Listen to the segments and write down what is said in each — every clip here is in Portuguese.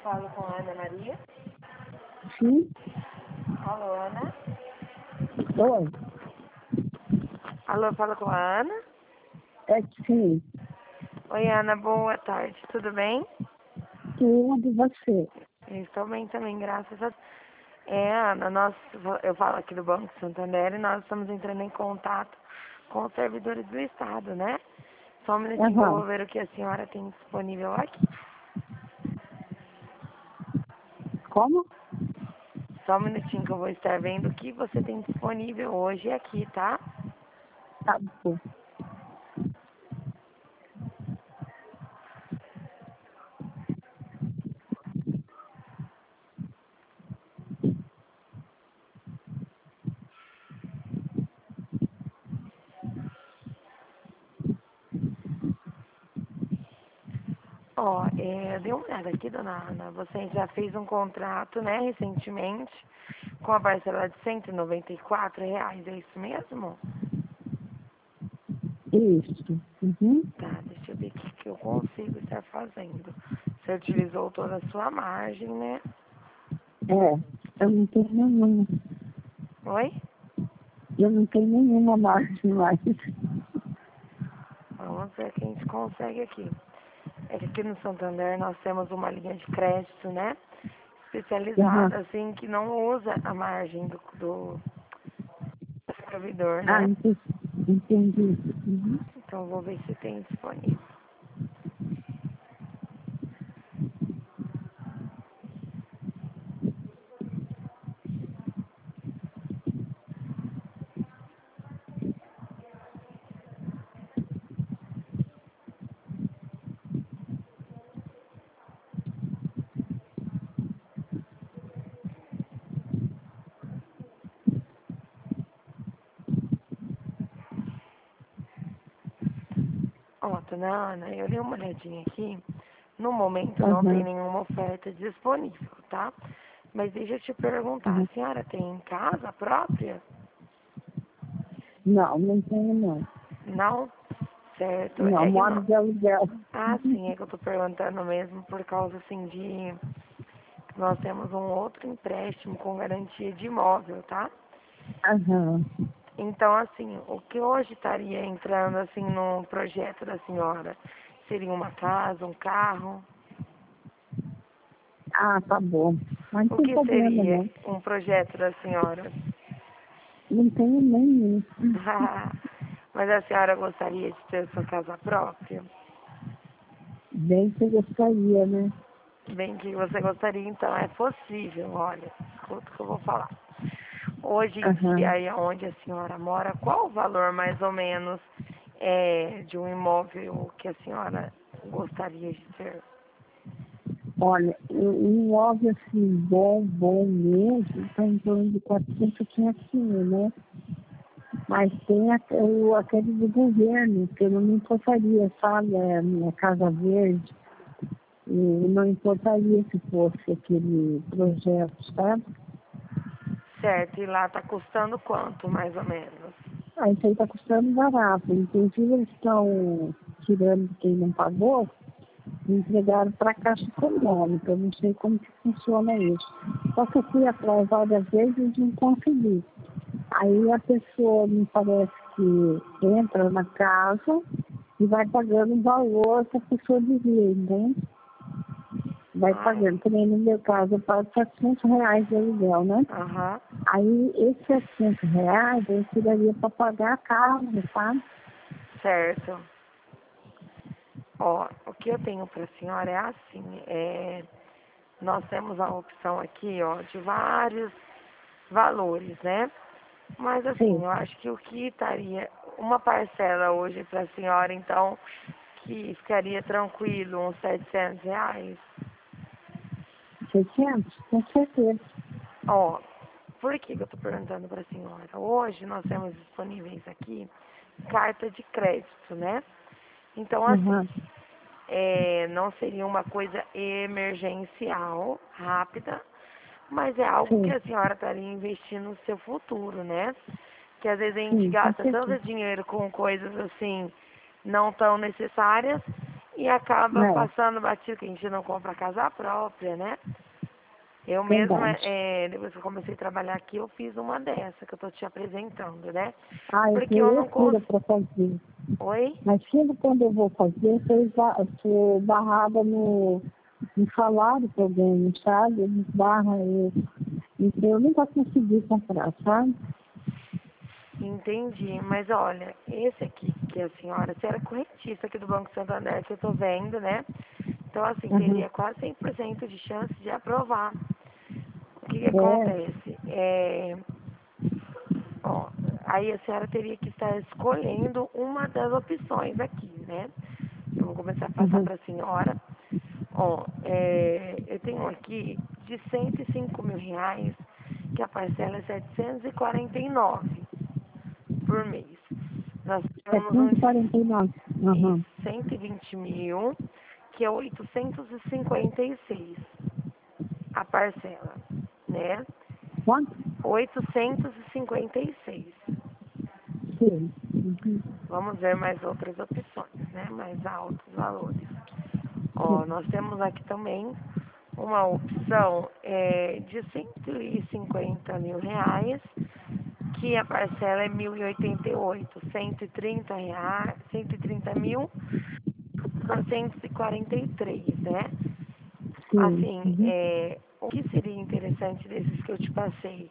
Falo com a Ana Maria. Sim. Alô, Ana. Oi. Alô, falo com a Ana. É que sim. Oi, Ana, boa tarde. Tudo bem? Tudo você. Eu estou bem também, graças a Deus. Ana, eu falo aqui do Banco Santander e nós estamos entrando em contato com os servidores do Estado, né? Só um minutinho que eu vou Aham. ver o que a senhora tem disponível aqui. Como? Só um minutinho que eu vou estar vendo o que você tem disponível hoje aqui, tá? Tá bom. Eu dei uma olhada aqui, dona Ana. Você já fez um contrato, né, recentemente, com a parcela de R$ 194, é isso mesmo? Isso. Uhum. Tá, deixa eu ver o que eu consigo estar fazendo. Você utilizou toda a sua margem, né? É. Eu não tenho nenhuma. Oi? Eu não tenho nenhuma margem mais. Vamos ver o que a gente consegue aqui. É que aqui no Santander nós temos uma linha de crédito, né? Aham. Especializada, assim, que não usa a margem do servidor, Ah, né? entendi. Uhum. Então vou ver se tem disponível. Ó, dona Ana, eu dei uma olhadinha aqui. No momento não tem Aham. nenhuma oferta disponível, tá? Mas deixa eu te perguntar, Uhum. a senhora tem casa própria? Não, não tenho não. Não? Certo. Não, É que moro não. de aluguel. Ah, sim, é que eu tô perguntando mesmo por causa, assim, de... Nós temos um outro empréstimo com garantia de imóvel, tá? Aham. Então, assim, o que hoje estaria entrando, assim, no projeto da senhora? Seria uma casa, um carro? Ah, tá bom. Mas não O tem que problema seria não. um projeto da senhora? Não tenho nenhum. Mas a senhora gostaria de ter sua casa própria? Bem que eu gostaria, né? Bem que você gostaria, então é possível, olha, escuta o que eu vou falar. Hoje em dia, Aham. aí onde a senhora mora, qual o valor mais ou menos de um imóvel que a senhora gostaria de ter? Olha, um imóvel assim, bom mesmo, está em torno de 400 a 500 mil, né? Mas tem aquele do governo, que eu não me importaria, sabe? É a minha Casa Verde. E não importaria se fosse aquele projeto, sabe? Certo, e lá tá custando quanto, mais ou menos? Ah, isso aí está custando barato. Inclusive, eles estão tirando quem não pagou e entregaram para a Caixa Econômica. Eu não sei como que funciona isso. Só que eu fui atrás várias vezes e não consegui. Aí a pessoa me parece que entra na casa e vai pagando o valor que a pessoa devia, né? Vai Ai, pagando, que nem no meu caso, eu pago R$ 700 de aluguel, né? aham, Aí esses R$ 700 eu tiraria para pagar a casa, sabe? certo. Ó, o que eu tenho pra senhora é assim, nós temos a opção aqui, ó, de vários valores, né? Mas assim, Sim, eu acho que o que estaria uma parcela hoje para a senhora, então, que ficaria tranquilo, uns R$ 700. 600, com certeza. Ó, por que que eu estou perguntando para a senhora? Hoje nós temos disponíveis aqui carta de crédito, né? Então, assim, Uhum. não seria uma coisa emergencial, rápida, mas é algo que Sim, a senhora estaria investindo no seu futuro, né? Que às vezes a gente sim, com gasta tanto certeza. dinheiro com coisas assim não tão necessárias e acaba É, passando batido que a gente não compra casa própria, né? Eu mesma, verdade. depois que eu comecei a trabalhar aqui, eu fiz uma dessa que eu tô te apresentando, né? Ah, eu Porque eu tenho não filha consigo. para fazer. Oi? Mas sempre quando eu vou fazer, eu sou barrada no salário que eu ganho, sabe? Eles barram eu. Então eu nunca consegui comprar, sabe? Entendi, mas olha, esse aqui que a senhora é correntista aqui do Banco Santander, que eu tô vendo, né? Então, assim, Uhum. teria quase 100% de chance de aprovar. O que que É. acontece? Ó, aí a senhora teria que estar escolhendo uma das opções aqui, né? Eu vou começar a passar Uhum. para a senhora. Ó, eu tenho aqui de R$ 105.000, que a parcela é 749 por mês. Nós temos um de 749. Uhum. 120 mil, que é 856 a parcela, né? Quanto? 856. Sim. Uhum. Vamos ver mais outras opções, né? Mais altos valores. Ó, Sim. nós temos aqui também uma opção de R$ 150.000, que a parcela é 1.088, R$ 130.000 943, né? Sim. Assim, Uhum. o que seria interessante desses que eu te passei?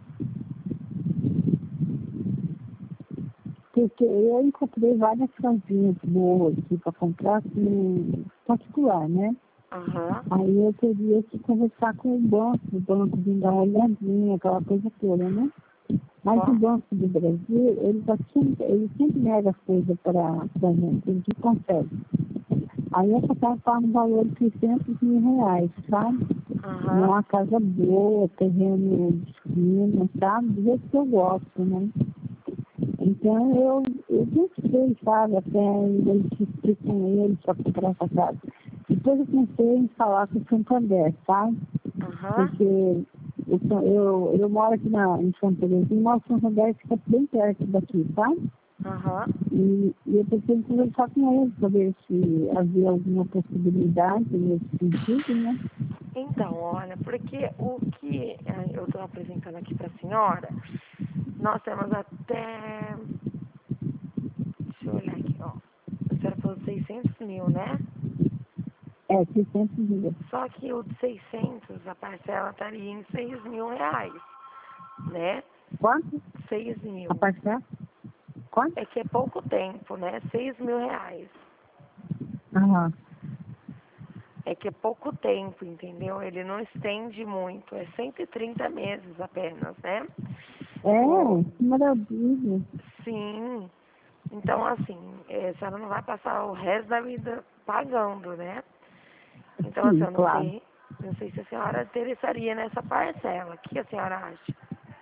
Porque eu encontrei várias casinhas boas aqui para comprar assim, particular, né? Aham, Aí eu teria que conversar com o banco vir dar uma olhadinha, aquela coisa toda, né? Mas o ó, Banco do Brasil, ele sempre nega coisa para a gente, ele que consegue. Aí essa casa está no valor de R$ 600.000, sabe? E é aham, uma casa boa, terreno de esquina, sabe? Do jeito que eu gosto, né? Então eu gostei, sabe? Até ainda insisti com ele para comprar essa casa. Depois eu pensei em falar com o Santander, sabe? aham, Porque eu moro aqui em Santa Terezinha, mas São Santander fica bem perto daqui, sabe? aham. E eu preciso conversar com ele para ver se havia alguma possibilidade nesse sentido, né? Então, olha, porque o que eu estou apresentando aqui para a senhora, nós temos até. Deixa eu olhar aqui, ó. A senhora falou 600.000, né? É, 600 dias. Só que o de 600, a parcela estaria em R$ 6.000, né? Quanto? 6.000. A parcela? Quanto? É que é pouco tempo, né? R$ 6.000. Aham. É que é pouco tempo, entendeu? Ele não estende muito, é 130 meses apenas, né? O, É, que maravilha. sim, então assim, a senhora não vai passar o resto da vida pagando, né? Então assim, Sim, eu claro. não sei se a senhora interessaria nessa parcela. O que a senhora acha?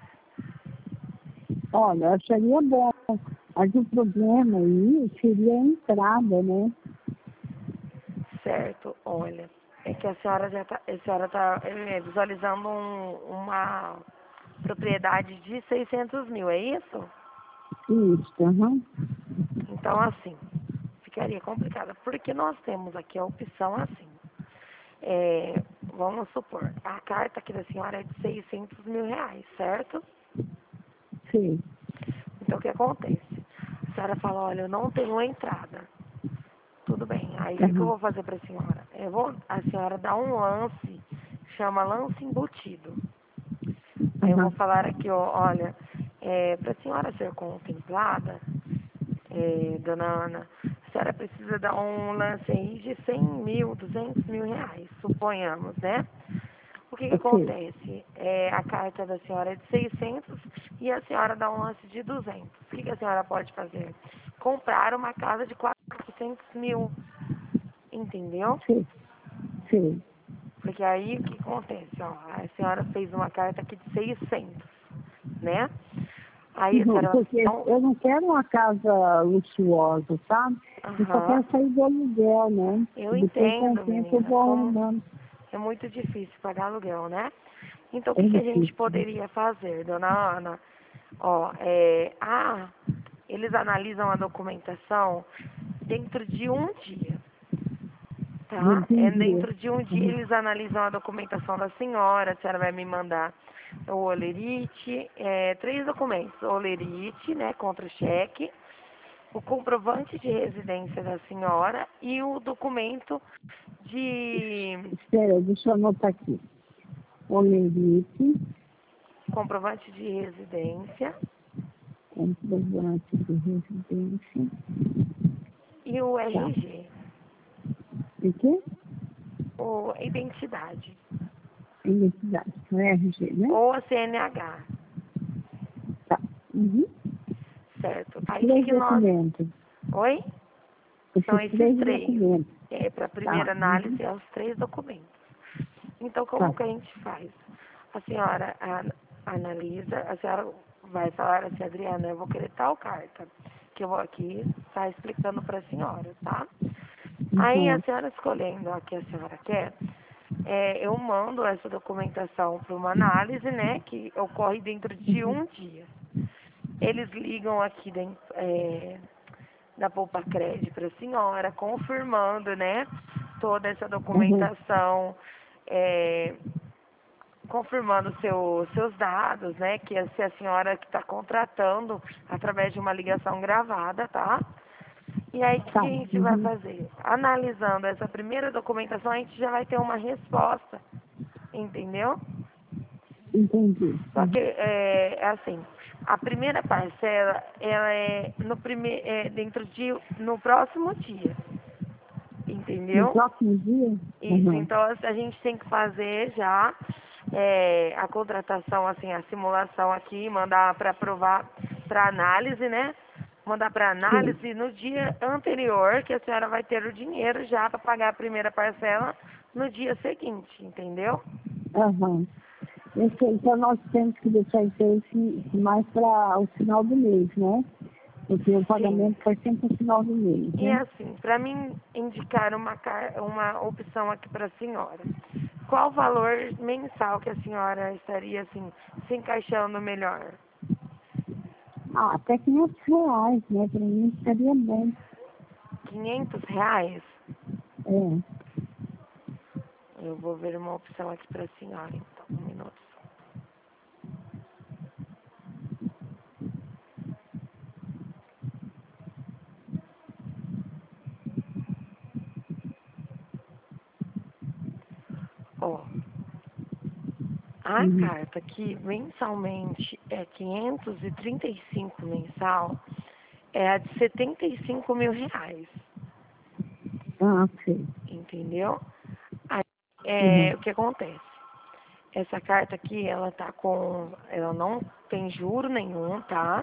Olha, eu acharia bom. Mas o problema aí seria a entrada, né? Certo, olha, é que a senhora tá visualizando uma propriedade de 600.000, é isso? Isso, aham. Então, assim, ficaria complicado, porque nós temos aqui a opção assim. Vamos supor, a carta aqui da senhora é de R$ 600.000, certo? Sim. Então, o que acontece? A senhora fala, olha, eu não tenho entrada. Tudo bem, aí o que eu Aham. vou fazer para a senhora? A senhora dá um lance, chama lance embutido. Aí eu vou Aham. falar aqui, ó, olha, para a senhora ser contemplada, dona Ana, a senhora precisa dar um lance aí de 100.000, R$ 200.000, suponhamos, né? O que que Ok. acontece? A carta da senhora é de 600 e a senhora dá um lance de 200. O que que a senhora pode fazer? Comprar uma casa de 400.000, entendeu? Sim. Sim. Porque aí o que acontece? Ó, a senhora fez uma carta aqui de 600, né? Aí a Uhum. senhora Porque não. eu não quero uma casa luxuosa, sabe? Eu só Aham, quero sair do aluguel, né? eu E depois, com o entendo, tempo, eu menina, vou como arrumando. é muito difícil pagar aluguel, né? Então o É que que a gente difícil. poderia fazer, dona Ana? Ó, eles analisam a documentação dentro de um dia. tá? Não entendi. Dentro de um dia eles analisam a documentação da senhora vai me mandar o olerite, 3 documentos, o olerite, né, contra-cheque, o comprovante de residência da senhora e o documento de Espera, deixa eu anotar aqui. Olerite, comprovante de residência comprovante de residência. e o Tá. RG, E quê? ou identidade, Identidade, o RG, né? ou a CNH, Tá. Uhum. certo? Aí o que Três que nós... documentos. Oi? São Esses esses três 3. documentos. Para a Tá. primeira Uhum. análise, é os 3 documentos. Então, Tá. como que a gente faz? A senhora analisa, a senhora vai falar assim, Adriana, eu vou querer tal carta, que eu vou aqui estar explicando para a senhora, tá? Aí, a Uhum. senhora escolhendo a que a senhora quer, eu mando essa documentação para uma análise, né, que ocorre dentro de Uhum. um dia. Eles ligam aqui da Poupa Crédito para a senhora, confirmando, né, toda essa Uhum. documentação, confirmando seus dados, né, que se a senhora que está contratando através de uma ligação gravada, tá? E aí, o que Tá. a gente vai Uhum. fazer? Analisando essa primeira documentação, a gente já vai ter uma resposta, entendeu? Entendi. Só que, assim, a primeira parcela, ela no próximo dia, No entendeu? próximo dia? Isso, Uhum. então a gente tem que fazer já a contratação, assim, a simulação aqui, mandar para aprovar, para análise, né? Mandar para Sim. análise no dia anterior, que a senhora vai ter o dinheiro já para pagar a primeira parcela no dia seguinte, entendeu? Uhum. Então nós temos que deixar esse mais para o final do mês, né? Porque o Sim. pagamento faz sempre no final do mês, E né? assim, para mim indicar uma opção aqui para a senhora, qual o valor mensal que a senhora estaria assim se encaixando melhor? Ah, até R$ 500, né? Para mim estaria bem. R$ 500? É. Eu vou ver uma opção aqui para a senhora, então, um minuto só. Ó, a Uhum. carta que mensalmente é 535 mensal, é a de R$ 75.000, Ah, ok. entendeu? Aí, Uhum. o que acontece? Essa carta aqui, ela não tem juro nenhum, tá?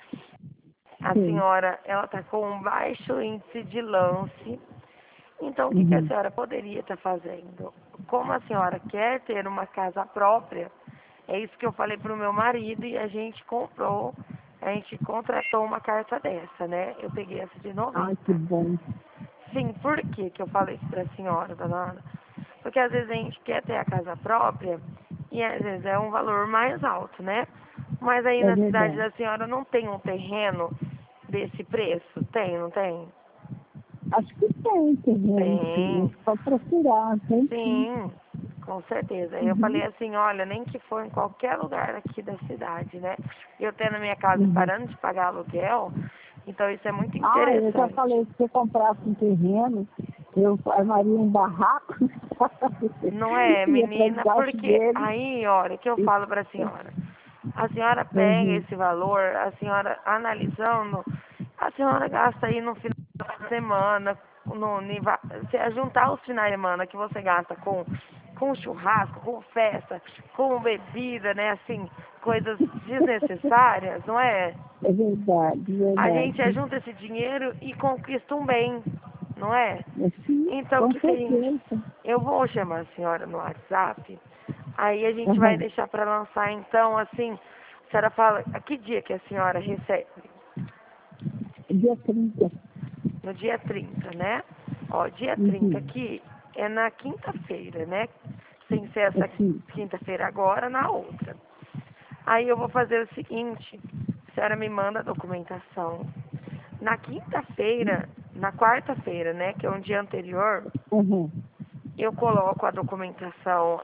A Sim. senhora, ela tá com um baixo índice de lance. Então, o que que a Uhum. senhora poderia estar fazendo? Como a senhora quer ter uma casa própria, é isso que eu falei pro meu marido e a gente contratou uma carta dessa, né? Eu peguei essa de Ai, que 90. bom. Sim, por que eu falei isso pra senhora, dona Ana? Porque às vezes a gente quer ter a casa própria e às vezes é um valor mais alto, né? Mas aí É na cidade verdade. da senhora não tem um terreno desse preço? Tem, não tem? Acho que tem terreno, sim. É Tem, só procurar, tem sim. sim, com certeza. Aí eu Uhum. falei assim, olha, nem que for em qualquer lugar aqui da cidade, né? Eu tendo a minha casa e Uhum. parando de pagar aluguel, então isso é muito Ah, eu já interessante. falei, se você comprasse um terreno, eu armaria um barraco Não é, ia para menina, debaixo porque dele. aí, olha, o que eu E- falo para a senhora pega Uhum. esse valor, a senhora analisando, a senhora gasta aí no final de semana, se juntar os finais de semana que você gasta com churrasco, com festa, com bebida, né, assim, coisas desnecessárias, não é? É verdade, A gente verdade. ajunta esse dinheiro e conquista um bem, não é? Sim, Então, o com que que a gente... certeza. Eu vou chamar a senhora no WhatsApp, aí a gente vai Uhum. deixar para lançar, então, assim, a senhora fala, a que dia que a senhora recebe? Dia 30. No dia 30, né? Ó, dia 30 Uhum. aqui é na quinta-feira, né? Sem ser essa Assim. quinta-feira agora, na outra. Aí eu vou fazer o seguinte, a senhora me manda a documentação. Na quinta-feira, na quarta-feira, né, que é um dia anterior, Uhum. eu coloco a documentação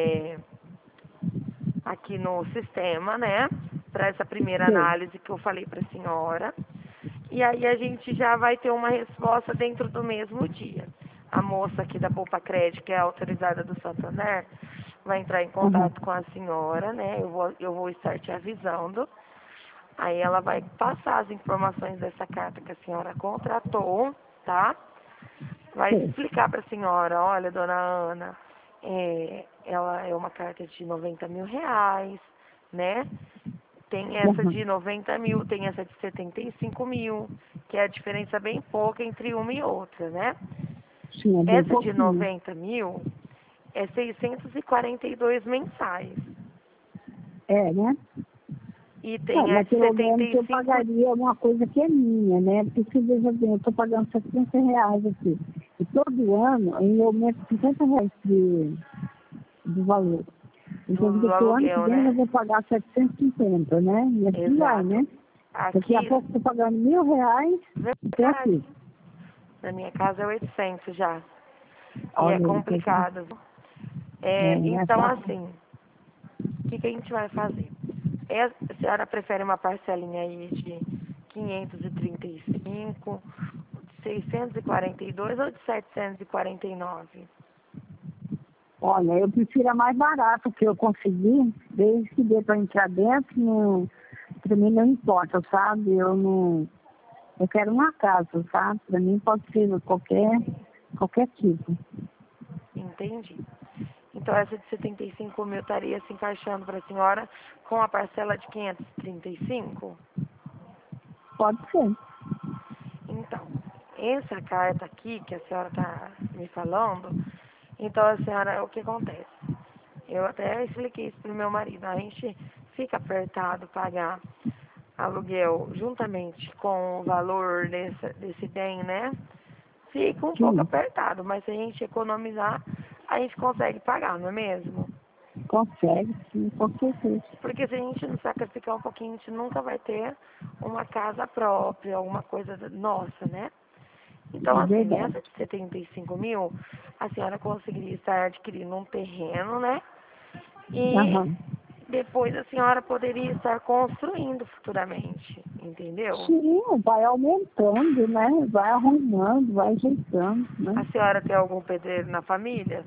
aqui no sistema, né, para essa primeira Sim. análise que eu falei para a senhora. E aí a gente já vai ter uma resposta dentro do mesmo dia. A moça aqui da Poupa Crédito, que é autorizada do Santander, vai entrar em Uhum. contato com a senhora, né? Eu vou estar te avisando. Aí ela vai passar as informações dessa carta que a senhora contratou, tá? Vai Sim. explicar para a senhora, olha, dona Ana, ela é uma carta de 90 mil reais, né? Tem essa Uhum. de 90 mil, tem essa de 75 mil, que é a diferença bem pouca entre uma e outra, né? Sim, é bem Essa de pouquinho. 90 mil é 642 mensais. É, né? E Não, tem a mas de pelo menos eu 75, pagaria uma coisa que é minha, né? Porque, veja bem, eu estou pagando R$ 700 aqui. E todo ano eu aumento R$ 50 de valor. Então, do porque o ano que aluguel, vem eu né? vou pagar 750, né? E assim vai, Exato. né? Daqui a Aqui, pouco eu estou pagando R$ 1.000, até verdade, aqui. na minha casa é 800 já. E é Olha aí, quer dizer, complicado. não é Então, fácil. assim, o que a gente vai fazer? A senhora prefere uma parcelinha aí de 535, de 642 ou de 749? Olha, eu prefiro a mais barata que eu consegui, desde que dê para entrar dentro, não, para mim não importa, sabe? Eu não. Eu quero uma casa, sabe? Para mim pode ser qualquer tipo. Entendi. Então, essa de 75 mil estaria se encaixando para a senhora com a parcela de 535? Pode ser. Então, essa carta aqui que a senhora está me falando, então a senhora, o que acontece? Eu até expliquei isso pro meu marido. A gente fica apertado pagar aluguel juntamente com o valor desse bem, né? Fica um pouco Sim, apertado, mas se a gente economizar, a gente consegue pagar, não é mesmo? consegue, sim, com certeza. Porque se a gente não sacrificar um pouquinho, a gente nunca vai ter uma casa própria, alguma coisa nossa, né? Então, É assim, verdade. essa de 75 mil, a senhora conseguiria estar adquirindo um terreno, né? E Aham. depois a senhora poderia estar construindo futuramente, entendeu? Sim, vai aumentando, né? Vai arrumando, vai ajeitando, né? A senhora tem algum pedreiro na família?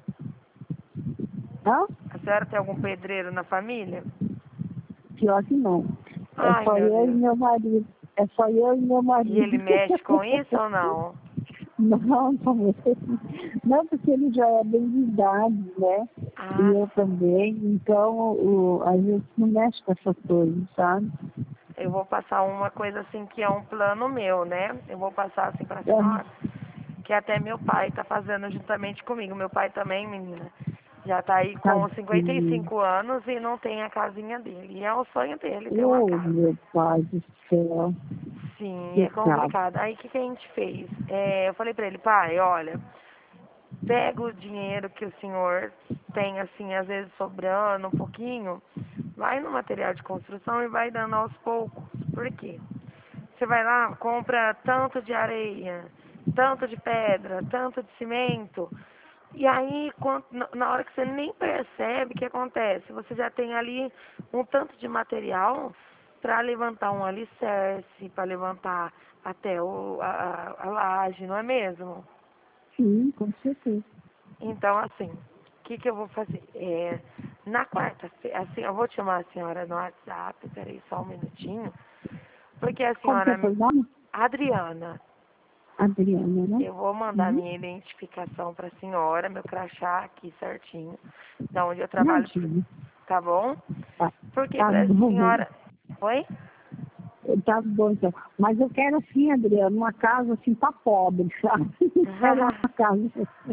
Hã? A senhora tem algum pedreiro na família? Pior que não. É Ai, só meu eu e Deus. meu marido. É só eu e meu E ele marido. mexe com isso ou não? Não, não, não, porque ele já é bem de idade, né? E Ah, eu também, então a gente não mexe com essas coisas, sabe? eu vou passar uma coisa assim que é um plano meu, né? Eu vou passar assim pra É, senhora, que até meu pai tá fazendo juntamente comigo. Meu pai também, menina, já tá aí com tadinho. 55 anos e não tem a casinha dele. E é o sonho dele ter uma Oh, casa. meu pai do céu, Sim, é pecado. complicado. Aí o que a gente fez? Eu falei pra ele, pai, olha, pega o dinheiro que o senhor tem, assim, às vezes sobrando um pouquinho, vai no material de construção e vai dando aos poucos. Por quê? Você vai lá, compra tanto de areia, tanto de pedra, tanto de cimento, e aí, na hora que você nem percebe, o que acontece? Você já tem ali um tanto de material para levantar um alicerce, para levantar até a laje, não é mesmo? Sim, com certeza. Então, assim, o que eu vou fazer? Na quarta-feira, assim, eu vou te chamar a senhora no WhatsApp, peraí só um minutinho, porque a Como que é senhora, seu nome? Adriana, Adriana, né? eu vou mandar Uhum. minha identificação para a senhora, meu crachá aqui certinho, da onde eu trabalho, Imagina. tá bom? Tá, Porque tá para a bom. senhora. Oi? Tá bom, então. Mas eu quero assim, Adriana, uma casa assim para pobre, sabe? Não quero uma casa.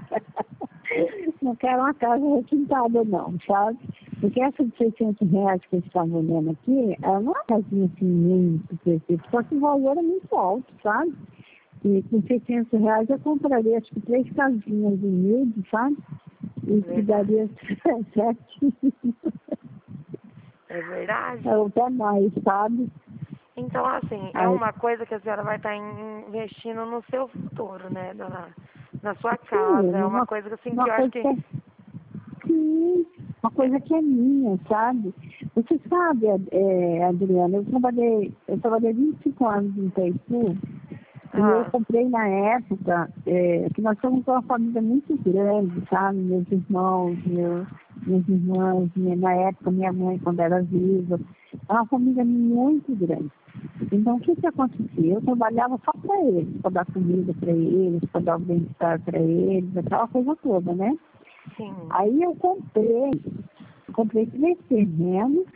Não quero uma casa requintada, não, sabe? Porque essa de R$ 600 que eles estão vendendo aqui, ela não é uma casinha assim muito perfeita, só que o valor é muito alto, sabe? E com R$ 600 eu compraria acho que 3 casinhas humildes, sabe? E que Verdade. daria certinho. É verdade? Ou até mais, sabe? Então, assim, é Aí, uma coisa que a senhora vai estar investindo no seu futuro, né, dona? Na sua casa. sim, É uma coisa assim que uma eu acho coisa que. que é, sim, uma coisa que é minha, sabe? Você sabe, Adriana, eu trabalhei 25 anos em Itaipu. E eu Ah, comprei na época, que nós somos uma família muito grande, sabe? Meus irmãos, minhas irmãs, na época minha mãe quando era viva. É uma família muito grande. Então o que acontecia? Eu trabalhava só para eles, para dar comida para eles, para dar o bem-estar para eles, aquela coisa toda, né? sim. Aí eu comprei 3 terrenos,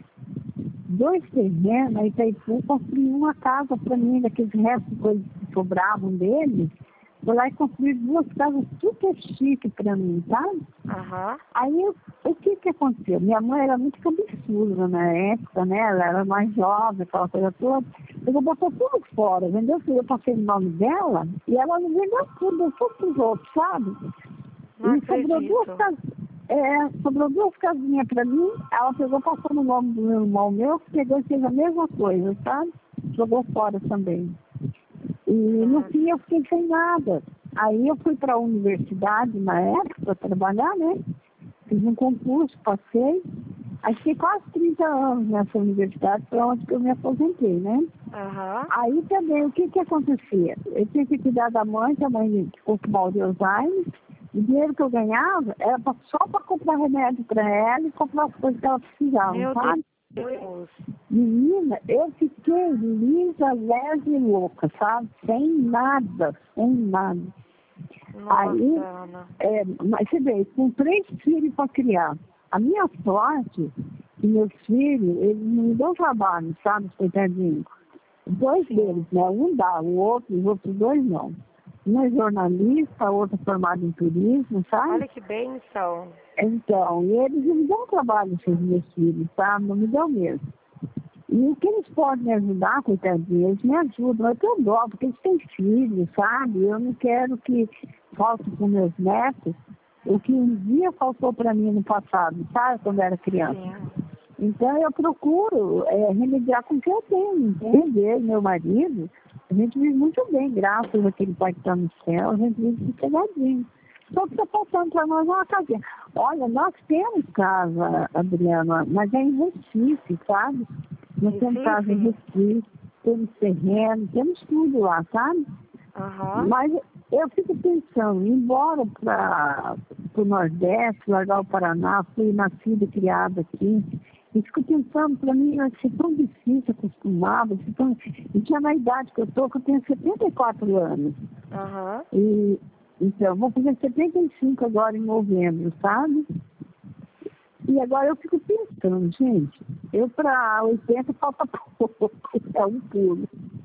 2 terrenos, a Itaipu construiu uma casa para mim, daqueles restos de coisas que sobravam deles. Foi lá e construí 2 casas super chiques para mim, sabe? Aham. Aí o que aconteceu? Minha mãe era muito cabeçuda na época, né? Ela era mais jovem, aquela coisa toda. Ela botou tudo fora, vendeu tudo. Eu passei o nome dela e ela não vendeu tudo, deu tudo pros outros, sabe? Não E sobrou acredito. sobrou 2 casinhas para mim, ela pegou, passou no nome do meu irmão meu, que pegou e fez a mesma coisa, sabe? Jogou fora também. E no Nossa. fim eu fiquei sem nada. Aí eu fui para a universidade na época para trabalhar, né? Fiz um concurso, passei. Aí fiquei quase 30 anos nessa universidade, para onde que eu me aposentei, né? Aham. Aí também, o que acontecia? Eu tinha que cuidar da mãe, que a mãe ficou com mal de Alzheimer. O dinheiro que eu ganhava era só para comprar remédio para ela e comprar as coisas que ela precisava, Meu sabe? Deus. Menina, eu fiquei lisa, leve e louca, sabe? Sem nada, sem nada. Nossa, Aí, Ana. mas você vê, com 3 filhos para criar. A minha sorte, que meus filhos, eles não me dão trabalho, sabe, coitadinho. 2 deles, Sim. né? Um dá, os outros 2 não. Um é jornalista, outro é formado em turismo, sabe? Olha que bênção. Então, e eles não me dão trabalho, esses meus filhos, sabe? Não me dão mesmo. E o que eles podem me ajudar, coitadinho, eles me ajudam. Eu tenho dó, porque eles têm filhos, sabe? Eu não quero que falte para os meus netos o que um dia faltou para mim no passado, sabe? Quando eu era criança. Sim. Então eu procuro remediar com o que eu tenho, entende? Eu e meu marido, a gente vive muito bem, graças àquele pai que está no céu, a gente vive sossegadinho. Só que está faltando para nós uma casinha. Olha, nós temos casa, Adriana, mas é em Recife, sabe? Nós temos casa em Recife? Recife, temos terreno, temos tudo lá, sabe? Aham. Mas eu fico pensando, ir embora para o Nordeste, largar o Paraná, fui nascida e criada aqui. E fico pensando, para mim vai ser tão difícil acostumar, vai ser tão... E já na idade que eu estou, que eu tenho 74 anos. Aham. E, então, vou fazer 75 agora em novembro, sabe? E agora eu fico pensando, gente, eu para 80 falta pouco, é um pulo.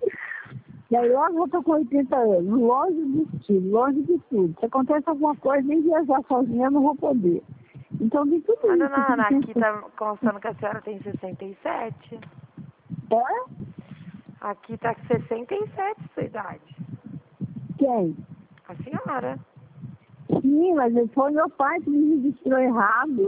E aí logo eu estou com 80 anos, longe do estilo, longe de tudo. Se acontece alguma coisa, nem viajar sozinha eu não vou poder. Então, de tudo A isso, eu dona fico Ana, aqui pensando, tá constando que a senhora tem 67. é? Aqui tá com 67 sua idade. Quem? A senhora. Sim, mas foi meu pai que me registrou errado.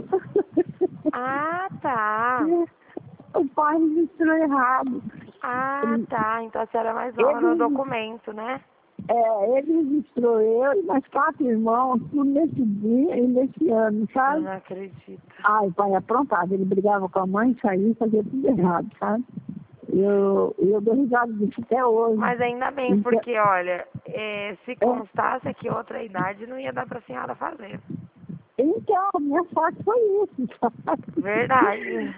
Ah, tá. O pai registrou errado. Ah, Ele, tá. Então a senhora é mais nova no ele, documento, né? ele registrou eu e mais 4 irmãos, tudo nesse dia e nesse ano, Eu sabe? não acredito. Ai, o pai aprontado, ele brigava com a mãe, saía e fazia tudo errado, sabe? Eu dou risada disso até hoje. Mas ainda bem, Então, porque, olha, se é, constasse que outra idade não ia dar pra senhora fazer. então, a minha sorte foi isso, sabe? Verdade.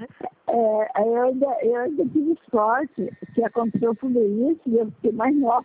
Eu ainda tive sorte que aconteceu tudo isso e eu fiquei mais nova.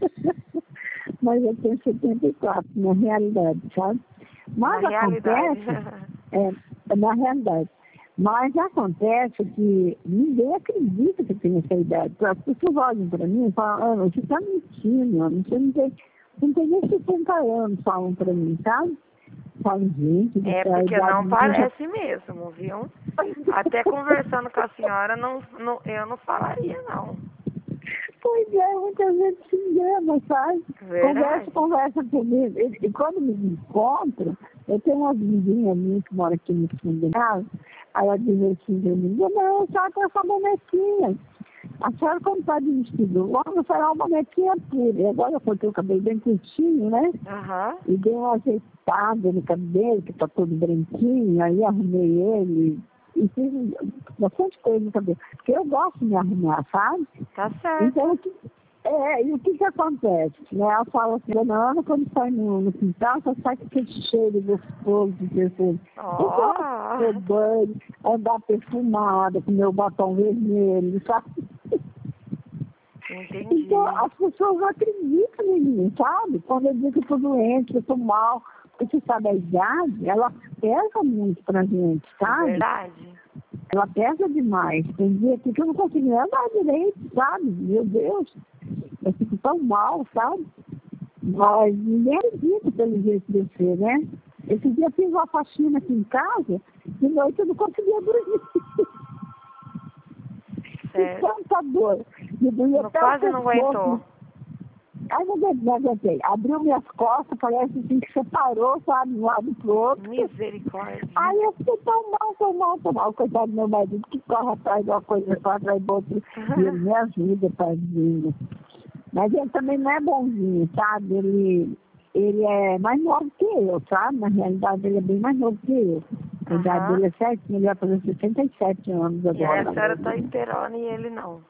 Mas eu tenho 74 na realidade, sabe? Na Mas realidade. acontece, na realidade, mas acontece que ninguém acredita que eu tenho essa idade. As pessoas olham para mim e falam, Ana, você está mentindo, Ana, você não tem nem 60 anos, falam para mim, sabe? Falam, gente, É a porque idade não minha já... parece mesmo, viu? Até conversando com a senhora, eu não falaria, não. Pois é, muita gente se engana, sabe? Verdade. Conversa comigo. E quando me encontram, eu tenho uma vizinha minha que mora aqui no fundo da casa, aí ela diz assim pra mim, não, só que eu sou bonequinha. A senhora, quando está de vestido longo, fará uma netinha pura. E agora eu cortei o cabelo bem curtinho, né? Aham. E dei uma ajeitada no cabelo, que está todo branquinho. Aí arrumei ele e fiz bastante coisa no cabelo. Porque eu gosto de me arrumar, sabe? Tá certo. Então, e o que acontece? Né? Ela fala assim, dona Ana, quando sai no quintal, só sai com aquele cheiro gostoso de perfume. Eu gosto de Ó. ter banho, andar perfumada, com meu batom vermelho, sabe? Entendi. Então, as pessoas não acreditam em mim, sabe? Quando eu digo que eu estou doente, que eu estou mal, porque você sabe, a idade, ela pesa muito pra gente, sabe? Verdade. Ela pesa demais. Tem dia aqui que eu não consigo nem andar direito, sabe? Meu Deus, eu fico tão mal, sabe? Mas ninguém acredita pelo jeito de eu ser, né? Esse dia eu fiz uma faxina aqui em casa, de noite eu não conseguia dormir. Certo. Tanta dor. Me doía até o Quase não pescoço. aguentou. Aí não aguentei. Abriu minhas costas, parece assim que separou, sabe, de um lado pro outro. Misericórdia. Aí eu fiquei tão mal. Coitado do meu marido que corre atrás de uma coisa, corre atrás do outro. E ele me ajuda, tadinho. Mas ele também não é bonzinho, sabe? Ele é mais novo que eu, sabe? Na realidade, ele é bem mais novo que eu. A idade dele é certinho, ele vai fazer 67 anos E aí agora. a senhora tá inteirona e ele não.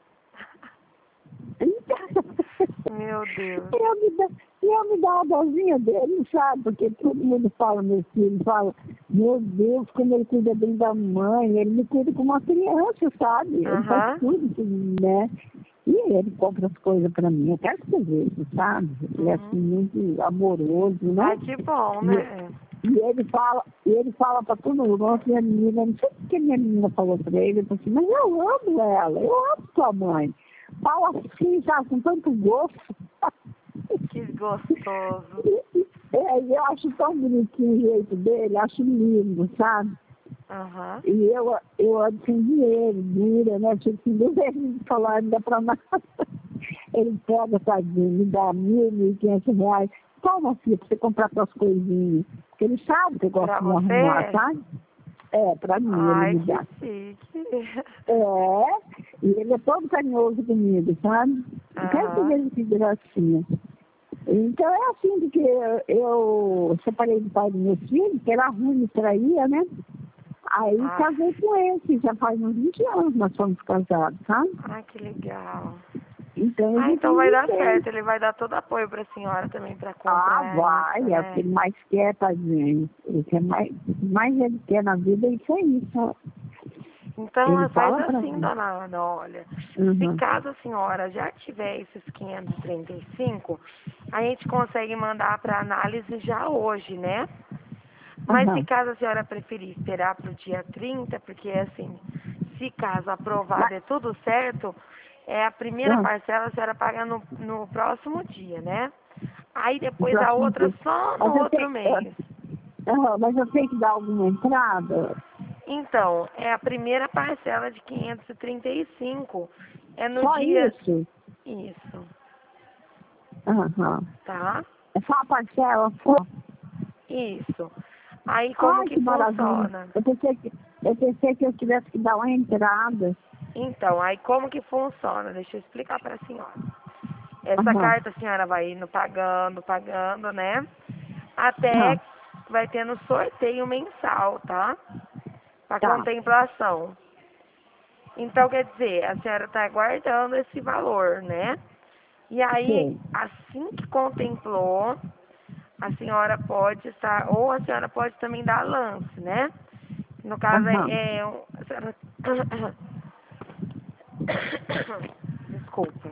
Meu Deus. Eu me dá uma dorzinha dele, sabe? Porque todo mundo fala, meu filho, fala, meu Deus, como ele cuida bem da mãe, ele me cuida como uma criança, sabe? Ele faz tudo, né? E ele compra as coisas pra mim, eu quero que você veja, sabe? Ele é assim, muito amoroso, né? Ai, que bom, né? E ele fala pra todo mundo, minha menina, não sei o que minha menina falou pra ele, eu falei assim, mas eu amo ela, eu amo sua mãe. Fala assim, sabe, com tanto gosto. Que gostoso. Eu acho tão bonitinho o jeito dele, acho lindo, sabe? Aham. E eu atendi ele, dura, né? Tinha que ele falar ainda pra nada. Ele pega, tadinho, me dá R$ 1.500. Toma, filha, pra você comprar suas coisinhas. Porque ele sabe que eu gosto de me arrumar, sabe? Pra mim, Ai, ele me dá. que chique. E ele é todo carinhoso comigo, sabe? Eu quero que veja que gracinha. Então é assim, porque eu separei do pai do meu filho, que era ruim, me traía, né? Aí casei com ele, que já faz uns 20 anos nós somos casados, sabe? Ai, que legal. Então, Então vai dar certo, ele vai dar todo apoio pra senhora também pra comprar. Vai, isso, é o que ele mais quer, tadinho. Ele quer mais ele quer na vida é isso aí, sabe? Então, Ele faz fala pra assim, mim. dona Ana, olha, se caso a senhora já tiver esses 535, a gente consegue mandar para análise já hoje, né? Mas se caso a senhora preferir esperar para o dia 30, porque assim, se caso aprovado é tudo certo, a primeira parcela a senhora paga no próximo dia, né? Aí depois a outra só no outro mês. Mas eu tenho que dar alguma entrada? Então, é a primeira parcela de 535. É no Só dia. isso? Isso. Tá? Tá? É só a parcela? Só? Isso. Aí como que funciona? Eu pensei que eu tivesse que dar uma entrada. Então, aí como que funciona? Deixa eu explicar para a senhora. Essa carta a senhora vai indo pagando, né? Até vai tendo sorteio mensal, tá? Para contemplação. Então, quer dizer, a senhora está guardando esse valor, né? E aí, assim que contemplou, a senhora pode estar, ou a senhora pode também dar lance, né? No caso, a senhora... Desculpa.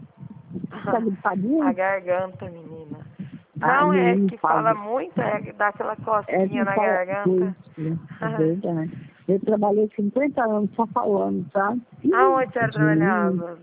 A garganta, menina. Não é que fala muito, é dar aquela cosquinha na garganta. É verdade. Eu trabalhei 50 anos só falando, sabe? Aonde a senhora trabalhava?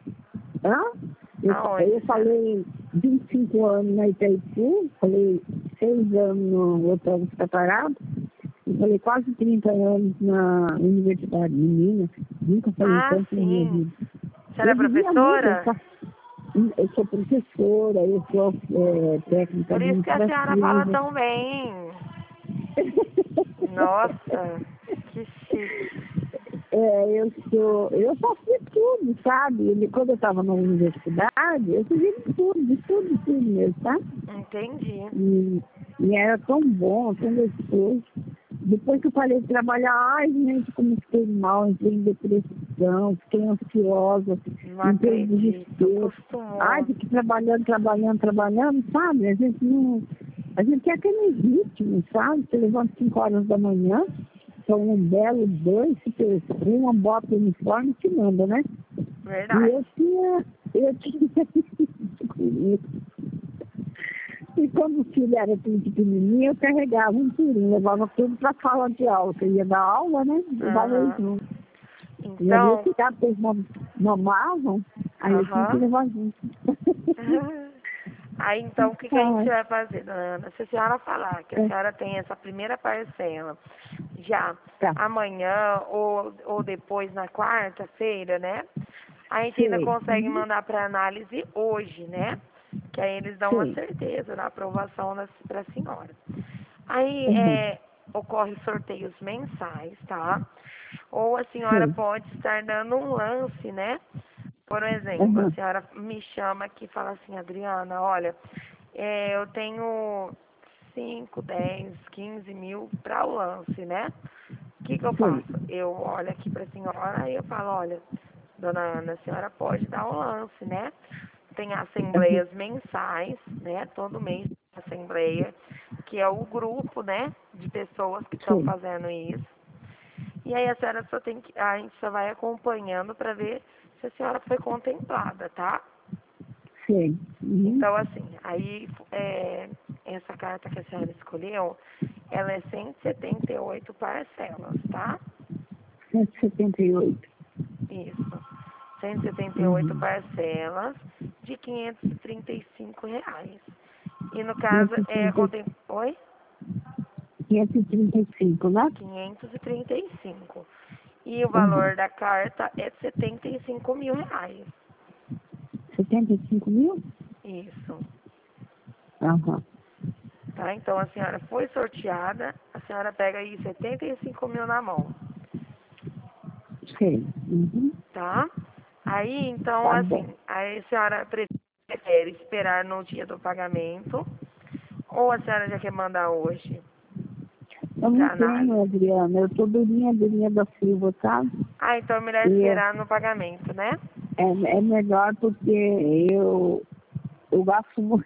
Eu falei 25 anos na Itaipu, falei 6 anos no Hotel dos Cataratas, e falei quase 30 anos na Universidade de Minas. Nunca falei tanto na minha vida. A senhora é professora? Eu sou professora, eu sou técnica administrativa. Por isso que a senhora fala tão bem. Nossa, que chique. Eu fazia tudo, sabe? Quando eu estava na universidade, eu fazia de tudo mesmo, tá? Entendi. E era tão bom, tão gostoso. Depois que eu parei de trabalhar, ai, gente, como fiquei mal, entrei em depressão, fiquei ansiosa, Não entrei em acredito. desespero. Ai, Costumou. fiquei trabalhando, sabe? A gente quer aquele ritmo, sabe? Você levanta 5 horas da manhã, toma um belo banho, se perfuma, bota o uniforme e se manda, né? E Verdade. eu tinha isso comigo. E quando o filho era tudo pequenininho, eu carregava um turinho, levava tudo para a sala de aula. Eu ia dar aula, né? Levava eles Aham. junto. E ali eu Então, ficava, eles mamavam, aí eu tinha que aham. levar junto. Aí então o que que a gente Ai, vai fazer, dona Ana? Se a senhora falar que a é, senhora tem essa primeira parcela já tá, amanhã ou depois na quarta-feira, né? A gente ainda sei, consegue mandar para análise hoje, né? Que aí eles dão uma sei. certeza da aprovação para a senhora. Aí Uhum, ocorre sorteios mensais, tá? Ou a senhora sei. pode estar dando um lance, né? Por exemplo, a Uhum, senhora me chama aqui e fala assim, Adriana, olha, eu tenho 5, 10, 15 mil para o lance, né? O que que eu sei. faço? Eu olho aqui para a senhora e eu falo, olha, dona Ana, a senhora pode dar um lance, né? Tem Uhum, assembleias mensais, né? Todo mês tem assembleia, que é o grupo, né? De pessoas que estão sei, fazendo isso. E aí a senhora só tem que, a gente só vai acompanhando para ver se a senhora foi contemplada, tá? sei. Uhum, Então, assim, aí essa carta que a senhora escolheu, ela é 178 parcelas, tá? 178. Isso. 178 Uhum. parcelas de R$ 535. E no caso, 530, Oi? 535, né? 535. E o Uhum. valor da carta é R$ 75.000. 75 mil? Isso. Aham, Tá? Então a senhora foi sorteada, a senhora pega aí 75.000 na mão, sei. Uhum. tá? Aí, então, Tá bom. assim, aí a senhora prefere esperar no dia do pagamento ou a senhora já quer mandar hoje Eu não para tenho, análise? Adriana. Eu tô durinha da Silva, sabe? Ah, então é melhor E esperar no pagamento, né? é melhor porque eu gasto muito.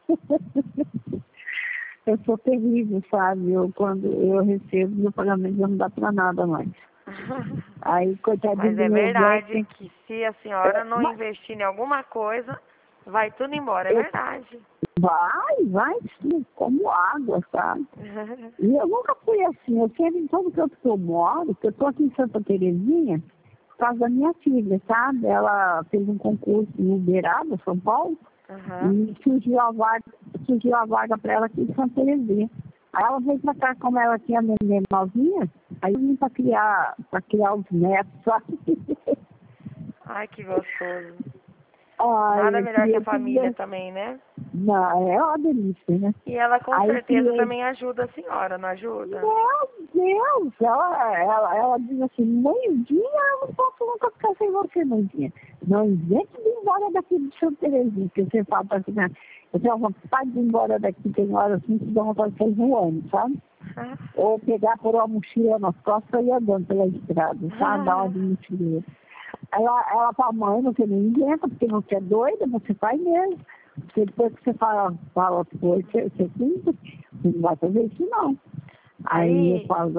Eu sou terrível, sabe? Quando eu recebo, meu pagamento já não dá pra nada mais. Aí, coitadinho Mas do é meu velho, verdade que se a senhora não mas investir em alguma coisa, vai tudo embora, é eu, verdade. vai, sim, como água, sabe? E eu nunca fui assim. Eu sempre, em todo canto que eu moro, que eu tô aqui em Santa Terezinha, por causa da minha filha, sabe? Ela fez um concurso em Uberaba, São Paulo, Aham. e surgiu a vaga para ela aqui em Santa Terezinha. Aí ela veio pra cá, como ela tinha neném novinha, aí eu vim pra criar os netos, sabe? Ai, que gostoso. Ai, Nada eu melhor que a criei tudo. família também, né? Não, é uma delícia, né? E ela com Aí certeza criei. também ajuda a senhora, não ajuda? Meu Deus! Ela diz assim, mãezinha, eu não posso nunca ficar sem você, mãezinha. Não invente de ir embora daqui de Santa Terezinha, porque você fala assim, né? Eu tenho vontade de ir embora daqui, tem horas assim que dá vontade de sair voando, sabe? Ou pegar por uma mochila nas costas e ir andando pela estrada, sabe? Dar uma de mochileira. Ela fala, mãe, você não inventa, porque você é doida, você faz mesmo. Porque depois que você fala as coisas, você cumpre, você não vai fazer isso não. Aí eu Aí, falo,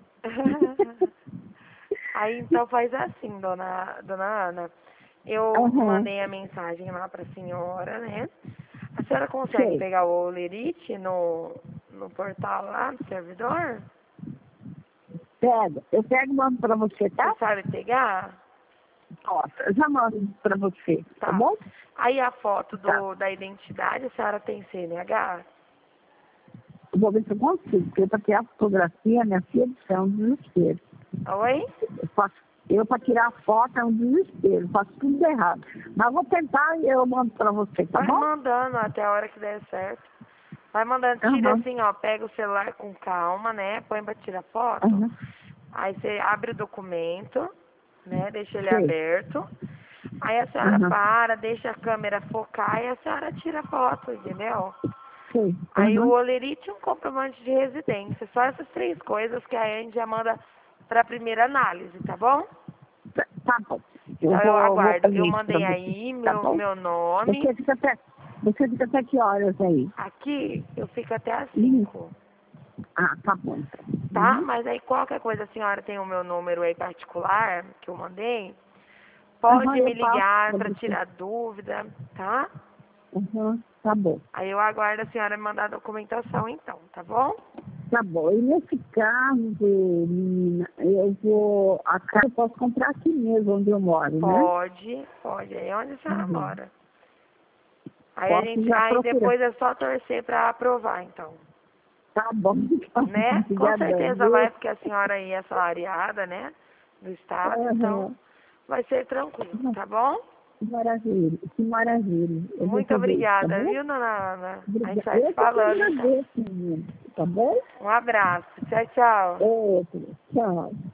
aí então faz assim, dona Ana. Eu aham, mandei a mensagem lá para a senhora, né? A senhora consegue sei. pegar o Olerite no portal lá, no servidor? Pega, eu pego e mando pra você, Você tá? sabe pegar? Ó, eu já mando pra você, tá Tá. bom? Aí a foto Tá. da identidade, a senhora tem CNH? Eu vou ver se eu consigo, porque pra tirar fotografia, minha filha, isso é um desespero. Oi? Para tirar foto é um desespero, faço tudo errado. Mas vou tentar e eu mando pra você, tá Vai bom? mandando até a hora que der certo. Vai mandando, tira Aham, assim, ó, pega o celular com calma, né? Põe pra tirar foto. aham, Aí você abre o documento, né? Deixa ele Sei. aberto. Aí a senhora deixa a câmera focar e a senhora tira a foto, entendeu? Sei. Aí o olerite e um comprovante de residência. Só essas 3 coisas que a gente já manda para a primeira análise, tá bom? Tá bom. Então eu aguardo. fazer Eu isso pra mandei você, aí tá bom? meu nome. Você fica até que horas aí? Aqui eu fico até às 5, Tá bom. Então. tá? Mas aí qualquer coisa a senhora tem o meu número aí particular que eu mandei. Pode me Eu passo ligar pra para você. tirar dúvida, tá? Tá bom. Aí eu aguardo a senhora me mandar a documentação então, tá bom? Tá bom. E nesse caso, menina, a casa eu posso comprar aqui mesmo onde eu moro, né? Pode. Aí é onde a senhora mora. Aí Posso já aí procurar. depois é só torcer para aprovar, então. Tá bom. Né? Com Obrigadão, certeza viu? vai, porque a senhora aí é assalariada, né? Do estado, então vai ser tranquilo, tá bom? Que maravilha, que maravilha. Eu vou Muito fazer isso, tá obrigada, bom? viu, dona Ana? A gente Obrigada. vai se Eu que te falando, então. agradeço, menino. Tá bom? Um abraço. Tchau, tchau. Outro. Tchau.